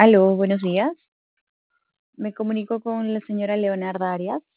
Aló, buenos días. Me comunico con la señora Leonarda Arias.